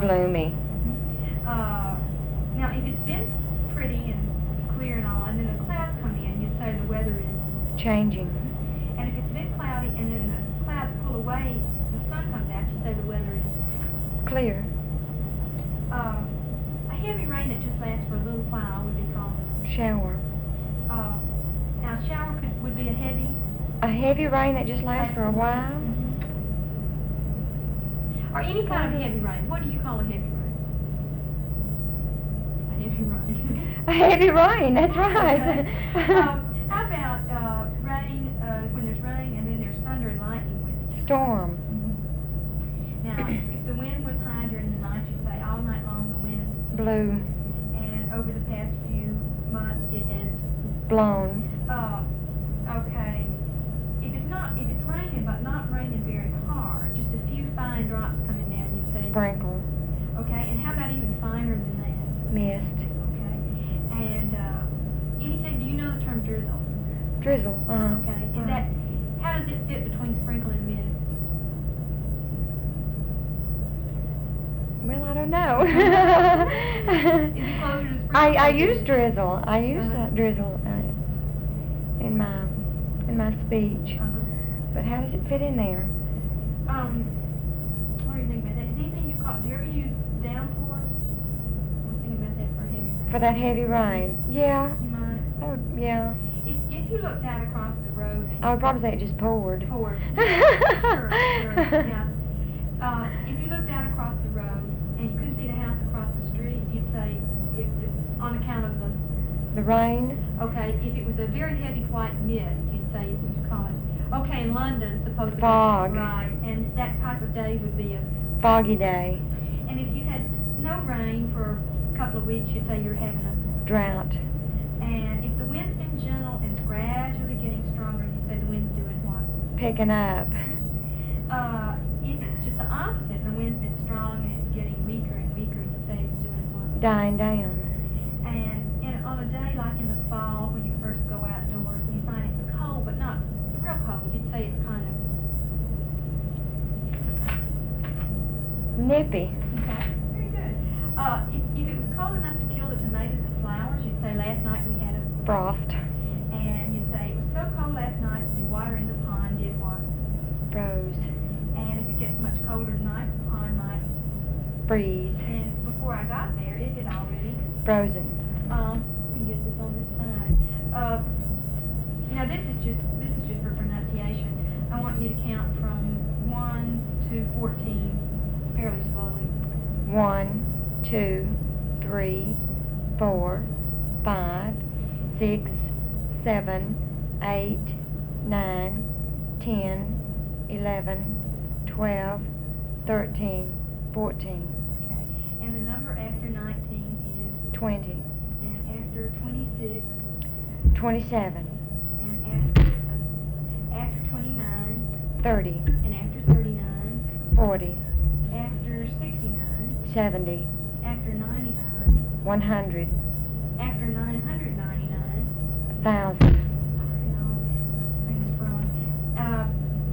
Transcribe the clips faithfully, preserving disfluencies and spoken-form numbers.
gloomy. Uh, now, if it's been pretty and clear and all, and then the clouds come in, you'd say the weather is Changing. And if it's been cloudy and then the clouds pull away, the sun comes out, you say the weather is Clear. uh, a heavy rain that just lasts for a little while would be called Shower. uh, now a shower could, would be a heavy A heavy rain that just lasts for a while? Mhm. Or any kind of heavy rain. What do you call a heavy rain? A heavy rain. A heavy rain, that's right. Okay. um, how about uh, rain, uh, when there's rain and then there's thunder and lightning with it? Storm. Now, if the wind was high during the night, you'd say all night long the wind, Blue. and over the past few months it has, Blown. uh, okay, if it's not, if it's raining, but not raining very hard, just a few fine drops coming down, you'd say. Sprinkle. Okay, and how about even finer than that? Mist. Okay, and, uh, anything, do you know the term drizzle? Drizzle. Uh-huh. Okay, is uh-huh. that, how does it fit between sprinkle and mist? Well, I don't know. Is it closer to sprinkle? I, I use drizzle. I use Uh-huh. uh, drizzle uh, in my in my speech. Uh-huh. But how does it fit in there? Um, what do you think about that? Is anything you call, do you ever use downpour? I was thinking about that for heavy rain. For that heavy rain? Yeah. You might. Oh, yeah. If, if you looked out across the road and I would probably say it just poured. poured. Sure, sure, yeah. Uh, if you looked out across the road and you couldn't see the house across the street, you'd say, if it's on account of the, The rain? okay, if it was a very heavy white mist, you'd say, you'd call it, okay, in London, supposedly. Fog. Right, and that type of day would be a, Foggy day. and if you had no rain for a couple of weeks, you'd say you're having a, Drought. and if the wind's been gentle and it's gradually getting stronger, you say the wind's doing what? Picking up. Uh, if it's just the opposite, and the wind's been strong and it's getting weaker and weaker, you say it's doing what? Dying down. And in, on a day like in the fall, when you first go outdoors and you find it's cold, but not real cold, you'd say it's kind of Nippy. okay. Very good. Uh, if, if it was cold enough to kill the tomatoes and flowers, you'd say last night we had a, Frost. and you'd say it was so cold last night the water in the pond did what? Froze. And if it gets much colder tonight, the pond might. Freeze. And before I got there, it had already. Frozen. Um, we can get this on this side. Uh, now this is just this is just for pronunciation. I want you to count from one to fourteen fairly slowly. One, two, three, four, five, six, seven, eight, nine, ten, eleven, twelve, thirteen, fourteen, Okay. And the number after nineteen is, twenty, and after twenty-six, twenty-seven, and after uh, after twenty-nine, thirty, and after thirty-nine, forty, after sixty-nine, seventy, after ninety-nine, one hundred, after nine hundred ninety-nine. a thousand, Things growing. Uh,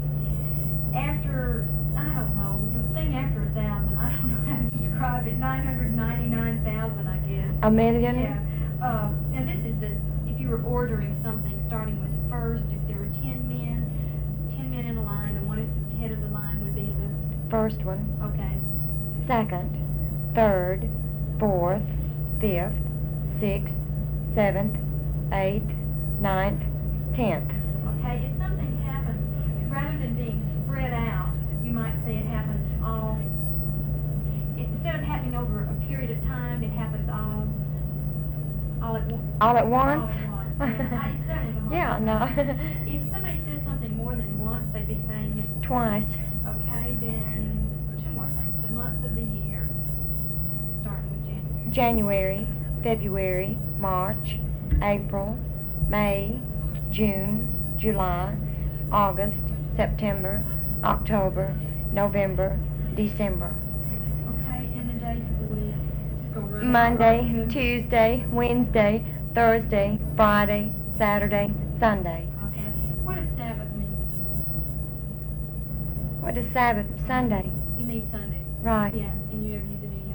after, I don't know, the thing after a thousand, I don't know how to describe it, nine hundred ninety-nine thousand, I guess. a million, Yeah. Uh, now this is the, if you were ordering something starting with first, if there were ten men, ten men in a line, the one at the head of the line would be the, first one, okay, second, third, fourth, fifth, sixth, seventh, eighth, ninth, tenth. okay, if something happens, rather than being spread out, you might say it happens all, instead of happening over a period of time, it happens all, all at once. All at once? All at once. Yeah, I- that was a hard Yeah, one. no. If somebody says something more than once, they'd be saying it. Twice. Okay, then two more things. The months of the year, starting with January. January, February, March, April, May, June, July, August, September, October, November, December. Okay, and the days of the week. Just go right Monday, right through. Tuesday, Wednesday, Thursday, Friday, Saturday, Sunday. Okay. What does Sabbath mean? What is Sabbath? Sunday. You mean Sunday? Right. Yeah, and you ever use it any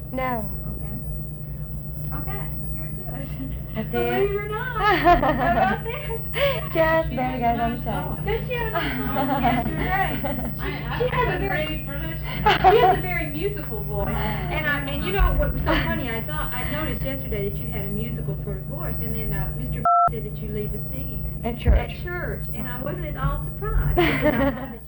No. Okay. Okay, you're good. That's Believe it. it or not. How about this? Just barely got it on the tape. Does she have a nice voice? Yes, you're right. She, I- she I has a wasn't very, ready for listening. she has a very musical voice. And I, and you know what was so funny, I thought, I noticed yesterday that you had a musical sort of voice, and then, uh, Mister said that you lead the singing. At church. At church, and I wasn't at all surprised, because I thought that